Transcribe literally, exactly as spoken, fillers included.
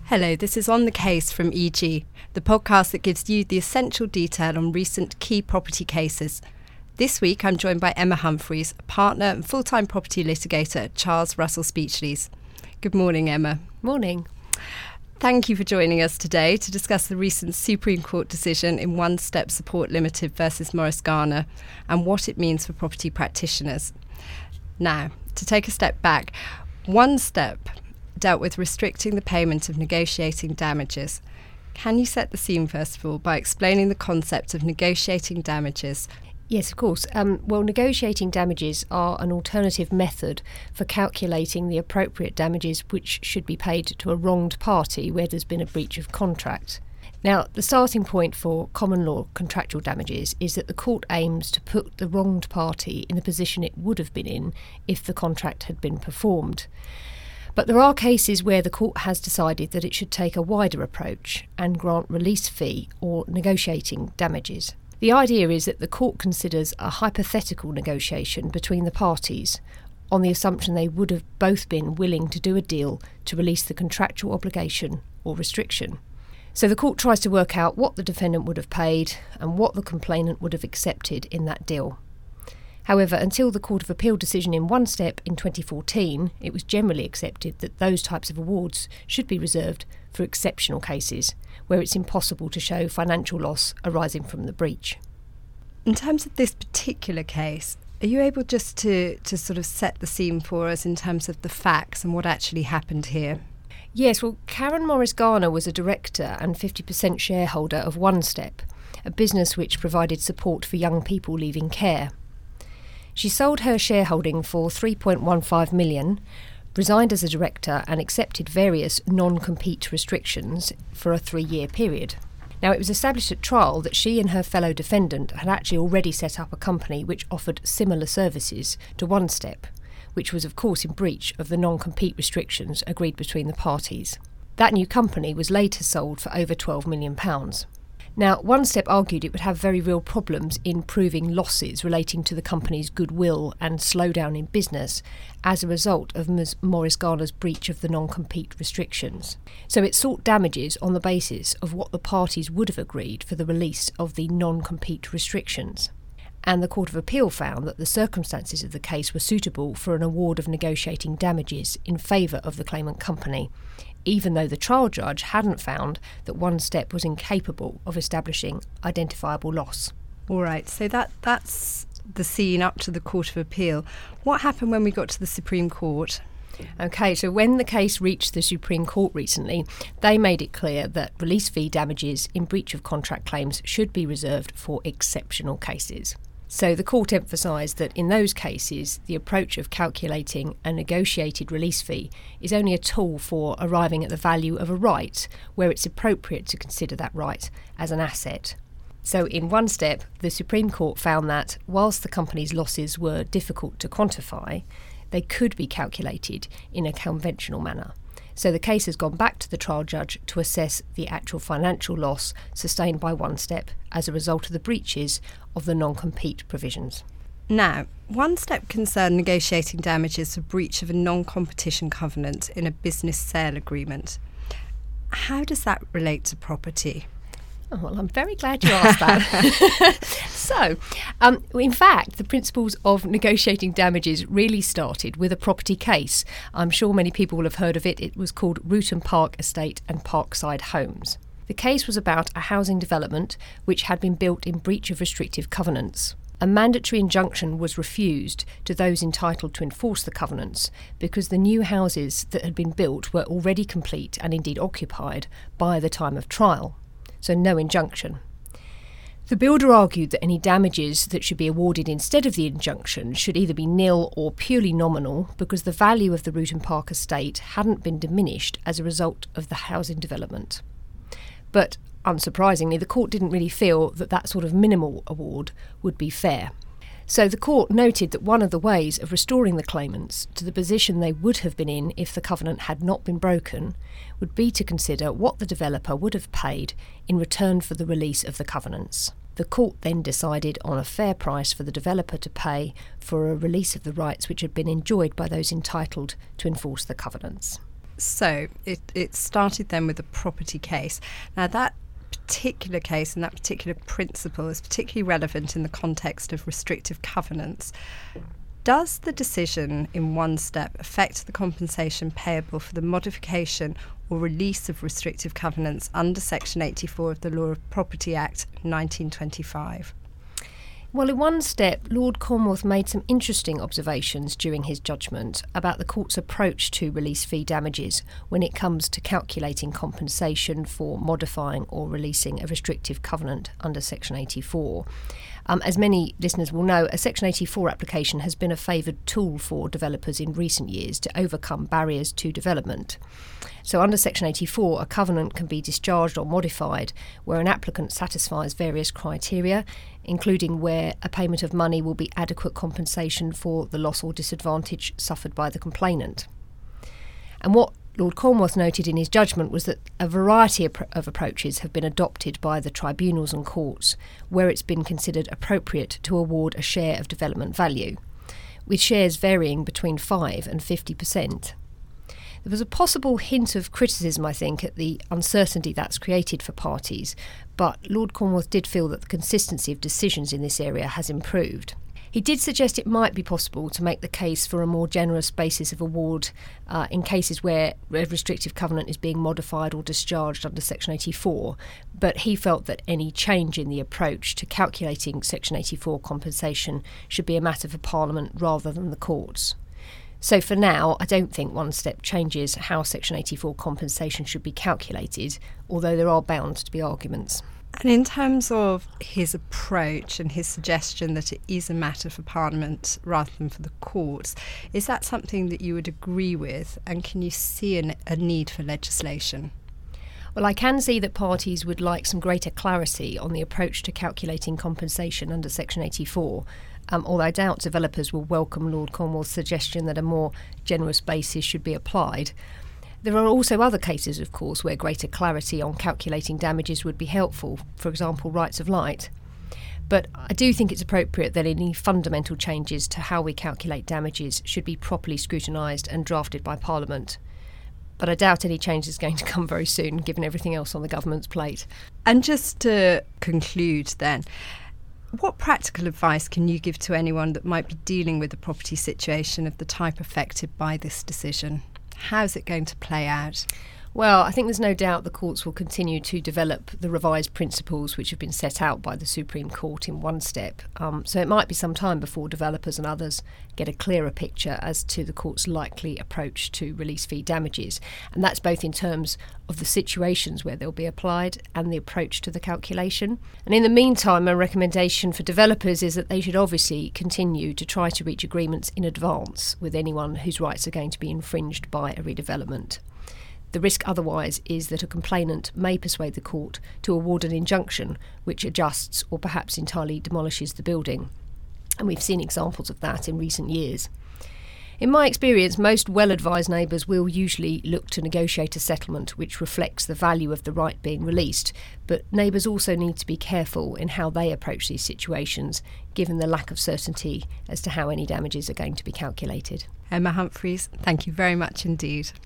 Hello, this is On the Case from E G, the podcast that gives you the essential detail on recent key property cases. This week I'm joined by Emma Humphreys, a partner and full-time property litigator at Charles Russell Speechlys. Good morning, Emma. Morning. Thank you for joining us today to discuss the recent Supreme Court decision in One Step Support Limited versus Morris Garner and what it means for property practitioners. Now, to take a step back, One Step dealt with restricting the payment of negotiating damages. Can you set the scene, first of all, by explaining the concept of negotiating damages? Yes, of course. Um, well, negotiating damages are an alternative method for calculating the appropriate damages which should be paid to a wronged party where there's been a breach of contract. Now, the starting point for common law contractual damages is that the court aims to put the wronged party in the position it would have been in if the contract had been performed. But there are cases where the court has decided that it should take a wider approach and grant release fee or negotiating damages. The idea is that the court considers a hypothetical negotiation between the parties on the assumption they would have both been willing to do a deal to release the contractual obligation or restriction. So the court tries to work out what the defendant would have paid and what the complainant would have accepted in that deal. However, until the Court of Appeal decision in One Step in twenty fourteen, it was generally accepted that those types of awards should be reserved for exceptional cases where it's impossible to show financial loss arising from the breach. In terms of this particular case, are you able just to, to sort of set the scene for us in terms of the facts and what actually happened here? Yes, well, Karen Morris Garner was a director and fifty percent shareholder of One Step, a business which provided support for young people leaving care. She sold her shareholding for three point one five million dollars, resigned as a director and accepted various non-compete restrictions for a three-year period. Now, it was established at trial that she and her fellow defendant had actually already set up a company which offered similar services to One Step, which was of course in breach of the non-compete restrictions agreed between the parties. That new company was later sold for over twelve million pounds. Now, One Step argued it would have very real problems in proving losses relating to the company's goodwill and slowdown in business as a result of Miz Morris Garner's breach of the non-compete restrictions. So it sought damages on the basis of what the parties would have agreed for the release of the non-compete restrictions. And the Court of Appeal found that the circumstances of the case were suitable for an award of negotiating damages in favour of the claimant company, even though the trial judge hadn't found that One Step was incapable of establishing identifiable loss. All right, so that that's the scene up to the Court of Appeal. What happened when we got to the Supreme Court? OK, so when the case reached the Supreme Court recently, they made it clear that release fee damages in breach of contract claims should be reserved for exceptional cases. So the court emphasised that in those cases, the approach of calculating a negotiated release fee is only a tool for arriving at the value of a right, where it's appropriate to consider that right as an asset. So in One Step, the Supreme Court found that whilst the company's losses were difficult to quantify, they could be calculated in a conventional manner. So the case has gone back to the trial judge to assess the actual financial loss sustained by One Step as a result of the breaches of the non-compete provisions. Now, One Step concerned negotiating damages for breach of a non-competition covenant in a business sale agreement. How does that relate to property? Oh, well, I'm very glad you asked that. so, um, in fact, the principles of negotiating damages really started with a property case. I'm sure many people will have heard of it. It was called Ruton Park Estate and Parkside Homes. The case was about a housing development which had been built in breach of restrictive covenants. A mandatory injunction was refused to those entitled to enforce the covenants because the new houses that had been built were already complete and indeed occupied by the time of trial. So no injunction. The builder argued that any damages that should be awarded instead of the injunction should either be nil or purely nominal because the value of the Ruton Park estate hadn't been diminished as a result of the housing development. But unsurprisingly, the court didn't really feel that that sort of minimal award would be fair. So the court noted that one of the ways of restoring the claimants to the position they would have been in if the covenant had not been broken would be to consider what the developer would have paid in return for the release of the covenants. The court then decided on a fair price for the developer to pay for a release of the rights which had been enjoyed by those entitled to enforce the covenants. So it, it started then with a property case. Now that particular case and that particular principle is particularly relevant in the context of restrictive covenants. Does the decision in One Step affect the compensation payable for the modification or release of restrictive covenants under Section eighty-four of the Law of Property Act nineteen twenty-five? Well, in One Step, Lord Cornwalth made some interesting observations during his judgment about the court's approach to release fee damages when it comes to calculating compensation for modifying or releasing a restrictive covenant under Section eighty-four. Um, as many listeners will know, a Section eighty-four application has been a favoured tool for developers in recent years to overcome barriers to development. So under Section eighty-four, a covenant can be discharged or modified where an applicant satisfies various criteria, including where a payment of money will be adequate compensation for the loss or disadvantage suffered by the complainant. And what Lord Cornwalth noted in his judgment was that a variety of, of approaches have been adopted by the tribunals and courts where it's been considered appropriate to award a share of development value, with shares varying between five and fifty percent. There was a possible hint of criticism, I think, at the uncertainty that's created for parties, but Lord Cornwalth did feel that the consistency of decisions in this area has improved. He did suggest it might be possible to make the case for a more generous basis of award uh, in cases where a restrictive covenant is being modified or discharged under Section eighty-four, but he felt that any change in the approach to calculating Section eighty-four compensation should be a matter for Parliament rather than the courts. So for now, I don't think One Step changes how Section eighty-four compensation should be calculated, although there are bound to be arguments. And in terms of his approach and his suggestion that it is a matter for Parliament rather than for the courts, is that something that you would agree with, and can you see an, a need for legislation? Well, I can see that parties would like some greater clarity on the approach to calculating compensation under Section eighty-four, um, although I doubt developers will welcome Lord Cornwalth's suggestion that a more generous basis should be applied. There are also other cases, of course, where greater clarity on calculating damages would be helpful, for example, rights of light. But I do think it's appropriate that any fundamental changes to how we calculate damages should be properly scrutinised and drafted by Parliament. But I doubt any change is going to come very soon, given everything else on the government's plate. And just to conclude then, what practical advice can you give to anyone that might be dealing with a property situation of the type affected by this decision? How's it going to play out? Well, I think there's no doubt the courts will continue to develop the revised principles which have been set out by the Supreme Court in One Step. Um, so it might be some time before developers and others get a clearer picture as to the court's likely approach to release fee damages. And that's both in terms of the situations where they'll be applied and the approach to the calculation. And in the meantime, a recommendation for developers is that they should obviously continue to try to reach agreements in advance with anyone whose rights are going to be infringed by a redevelopment. The risk otherwise is that a complainant may persuade the court to award an injunction which adjusts or perhaps entirely demolishes the building. And we've seen examples of that in recent years. In my experience, most well-advised neighbours will usually look to negotiate a settlement which reflects the value of the right being released, but neighbours also need to be careful in how they approach these situations, given the lack of certainty as to how any damages are going to be calculated. Emma Humphreys, thank you very much indeed.